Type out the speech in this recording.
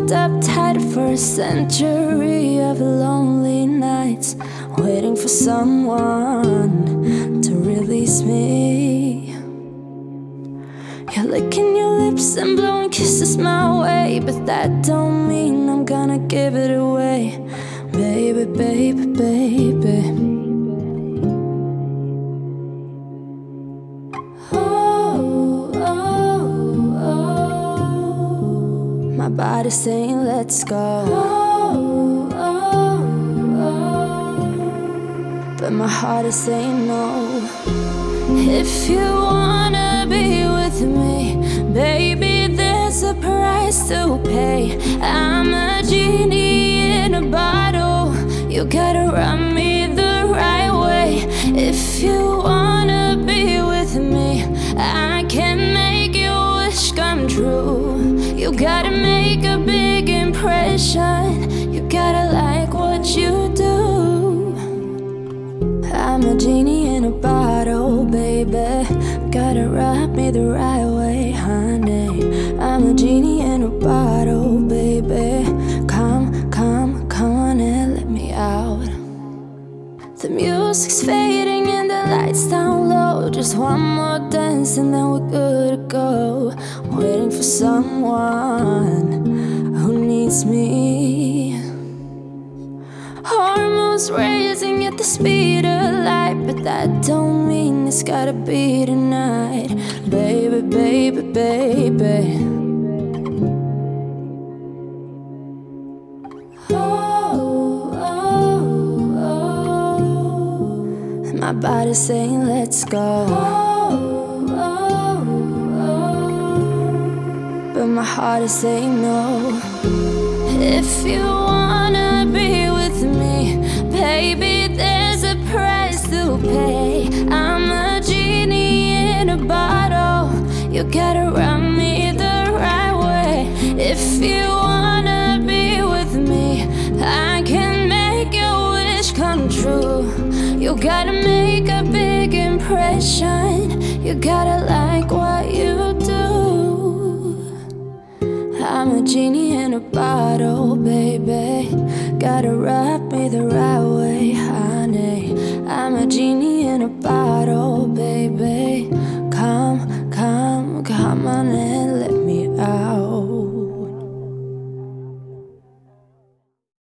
locked up tight for a century of lonely nights, waiting for someone to release me. You're licking your lips and blowing kisses my way, but that don't mean I'm gonna give it away. Baby, baby, baby. Oh, oh, oh. My body's saying let's go. Oh, oh, oh. But my heart is saying no. If you wanna be with me, baby, there's a price to pay. I'm a genie in a bottle, you gotta rub me the right way. If you wanna be with me, I can make your wish come true. You gotta make a big impression, you gotta like what you do. I'm a genie in a bottle, baby, gotta rub me the right way, honey. I'm a genie in a bottle, baby. Come on and let me out. The music's fading and the lights down low. Just one more dance and then we're good to go. I'm waiting for someone who needs me. Hormones raising at the speed of light, but that don't mean it's gotta be tonight. Baby, baby, baby. Oh, oh, oh. My body's saying let's go. Oh, oh, oh. But my heart is saying no. If you wanna be with me, baby, there's a price to pay. I'm a genie in a bottle, you gotta rub me the right way. If you wanna be with me, I can make your wish come true. You gotta make a big impression, you gotta like what you do. I'm a genie in a bottle, baby, gotta rub me the right way, honey. I'm a genie